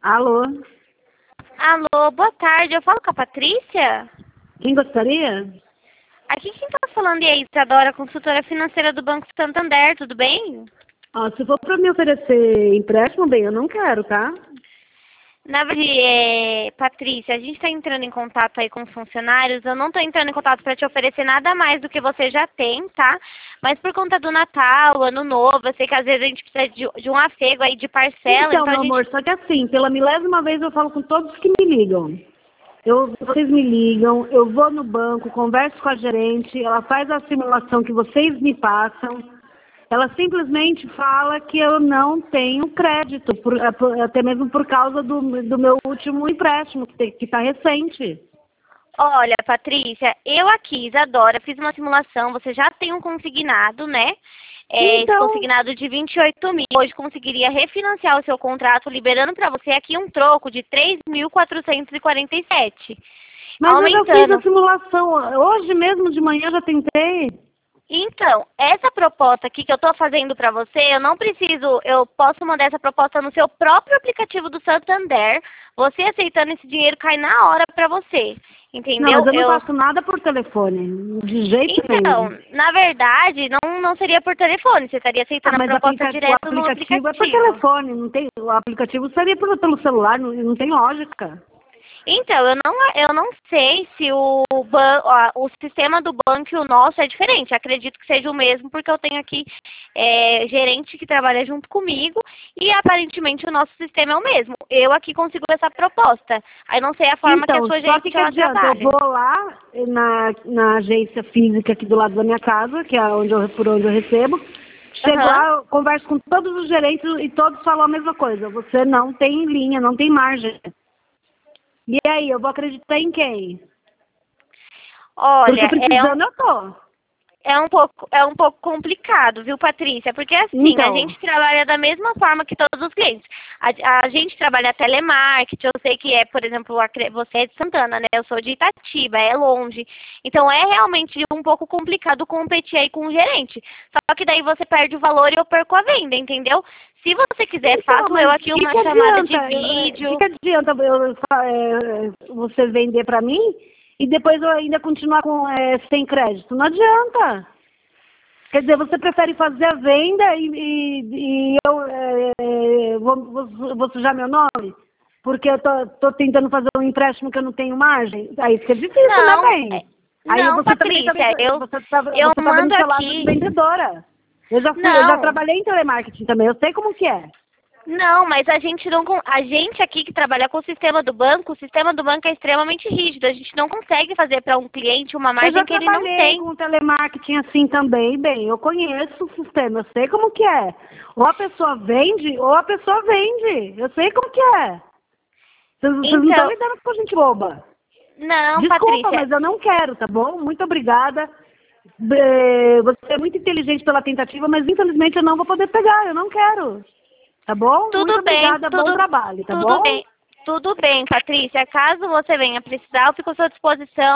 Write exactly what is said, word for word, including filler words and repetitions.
Alô? Alô, boa tarde. Eu falo com a Patrícia? Quem gostaria? Aqui quem tá falando é a Isadora, consultora financeira do Banco Santander, tudo bem? Ó, se for para me oferecer empréstimo, bem, eu não quero, tá? Na verdade, é, Patrícia, a gente está entrando em contato aí com os funcionários. Eu não estou entrando em contato para te oferecer nada mais do que você já tem, tá? Mas por conta do Natal, Ano Novo, eu sei que às vezes a gente precisa de, de um afego aí de parcela. Então, Então, meu a gente... amor, só que assim, pela milésima vez eu falo com todos que me ligam. Eu, vocês me ligam, eu vou no banco, converso com a gerente, ela faz a simulação que vocês me passam. Ela simplesmente fala que eu não tenho crédito, por, até mesmo por causa do, do meu último empréstimo, que está recente. Olha, Patrícia, eu aqui, Isadora, fiz uma simulação, você já tem um consignado, né? É, Então... esse consignado de vinte e oito mil. Hoje conseguiria refinanciar o seu contrato, liberando para você aqui um troco de três mil quatrocentos e quarenta e sete. Mas Aumentando. eu já fiz a simulação, hoje mesmo de manhã já tentei. Então, essa proposta aqui que eu estou fazendo para você, eu não preciso, eu posso mandar essa proposta no seu próprio aplicativo do Santander. Você aceitando esse dinheiro cai na hora para você, entendeu? Não, mas eu não eu... faço nada por telefone, de jeito Então, nenhum. na verdade, não, não seria por telefone, você estaria aceitando Ah, mas a proposta aplica... direto o no aplicativo aplicativo. é por telefone, não tem... o aplicativo seria pelo, pelo celular, não, não tem lógica. Então, eu não, eu não sei se o, ban, ó, o sistema do banco e o nosso é diferente. Acredito que seja o mesmo, porque eu tenho aqui é, gerente que trabalha junto comigo e aparentemente o nosso sistema é o mesmo. Eu aqui consigo essa proposta. Aí não sei a forma Então, que a sua só gerente que que ela adianta? trabalha. Eu vou lá na, na agência física aqui do lado da minha casa, que é onde eu, por onde eu recebo. Chego Uhum. lá, eu converso com todos os gerentes e todos falam a mesma coisa. Você não tem linha, não tem margem. E aí, eu vou acreditar em quem? Olha, Porque é um, precisando eu tô. é um pouco, é um pouco complicado, viu, Patrícia? Porque assim, Então, a gente trabalha da mesma forma que todos os clientes. A, a gente trabalha telemarketing, eu sei que é, por exemplo, a, você é de Santana, né? Eu sou de Itatiba, é longe. Então é realmente um pouco complicado competir aí com o gerente. Só que daí você perde o valor e eu perco a venda, entendeu? Se você quiser, então faço mas eu o aqui que, uma que chamada adianta? de O vídeo. que, que adianta eu, é, você vender para mim e depois eu ainda continuar com, é, sem crédito? Não adianta. Quer dizer, você prefere fazer a venda e, e, e eu é, vou, vou, vou sujar meu nome? Porque eu tô, tô tentando fazer um empréstimo que eu não tenho margem? Aí fica difícil, né, Não, bem? é- Aí não, você também tá, Patrícia, eu, você tá, eu você tá vendo mando o seu lado de aqui. vendedora. Eu já fui, eu já Não. trabalhei em telemarketing também, eu sei como que é. Não, mas a gente não, con- a gente aqui que trabalha com o sistema do banco, o sistema do banco é extremamente rígido. A gente não consegue fazer para um cliente uma Eu já margem que ele não trabalhei tem. com telemarketing assim também, bem, eu conheço o sistema, eu sei como que é. Ou a pessoa vende, ou a pessoa vende. Eu sei como que é. Vocês, vocês não estão Então, lidando com gente boba. não, Desculpa, Patrícia. mas eu não quero, tá bom? Muito obrigada. É, você é muito inteligente pela tentativa, mas infelizmente eu não vou poder pegar, eu não quero. Tá bom? Muito Tudo bem, obrigada, bom tudo, trabalho, tá tudo bom? bem. Tudo bem, Patrícia. Caso você venha precisar, eu fico à sua disposição.